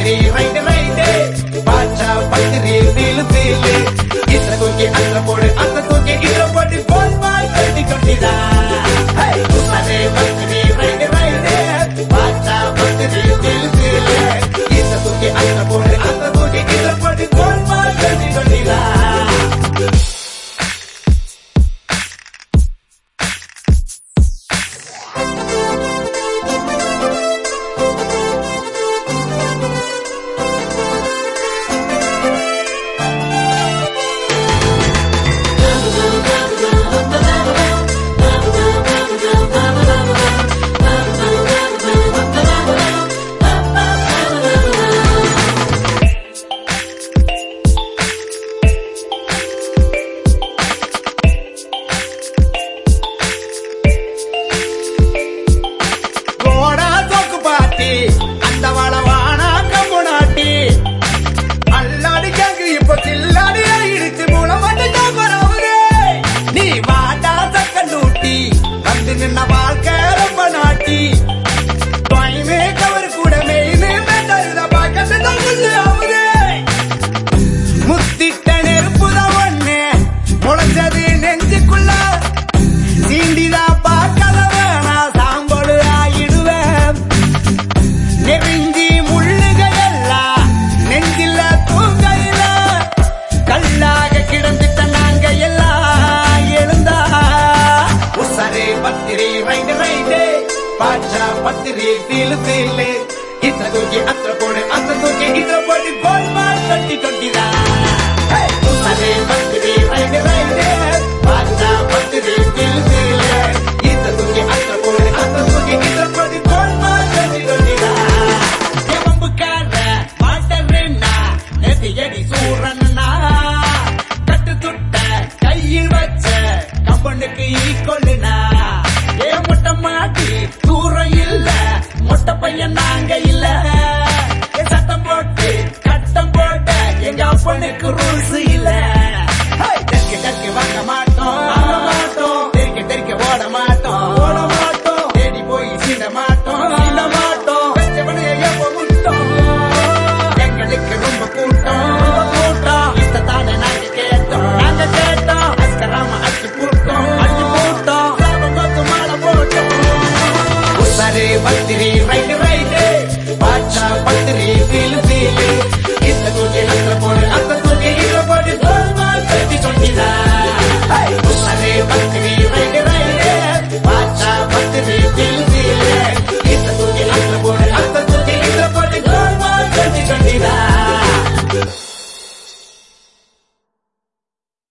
பத்திரி right right பாச்சா பத்திரி feel feel இத தூக்கி அத்த போடு அத்த தூக்கி இத போட்டு கோல் பால் கட்டி கட்டிடா உசரே பத்திரி ரைட்டு ரைட்டு பாச்சா பத்திரி ஃபீல் ஃபீல் இத தூக்கி அத்த போடு அத்த தூக்கி இத போட்டு கோல் பால் கட்டி கட்டிடா அந்த வளவானா கம்புனாட்டி அல்லாடி கேக்கு இப்ப சில்லாடி ஆயிடுச்சு மூலம் வந்து நீ வாடா சக்கண்டூட்டி வந்து நின்ன வாழ்க்கை ரொம்ப நாட்டி துவைமே கவர் கூட மெயினே மேட்டருத பாக்கத்து தங்குது அவரே முத்திட்ட நெருப்புதான் ஒண்ணு முளைச்சது நெஞ்சுக்குள்ள சீண்டிதான் பார்க்கல வேணா சாம்பொழு ஆயிடுவேன் நெருங்கி முள்ளுகையெல்லாம் நெஞ்சில தூங்கையில கல்லாக கிடந்துட்ட நாங்க எல்லாம் எழுந்தா உசரே பத்திரி ரைட்டு ரைட்டு பாச்சா பத்திரி ஃபீல் ஃபீல் இத தூக்கி அத்த போடு அத்த தூக்கி இத போட்டு கோல் பால் கட்டி கட்டிடா உசரே பத்திரி ரைட்டு ரைட்டு பாச்சா பத்திரி ஃபீல் ஃபீல் இத தூக்கி அத்த போடு அத்த தூக்கி இத போட்டு கோல் பால் கட்டி கட்டிடா எடி சூரன்னா கட்டு துட்ட கையில் வச்ச கம்பனுக்கு ஈக்கொள்ளுனா ஏ முட்டை மாட்டி தூரம் இல்ல மொட்டை பையன் நாங்க இல்ல சட்டம் போட்டு கட்டம் போட்ட எங்க அப்பனுக்கு ரூல்ஸ்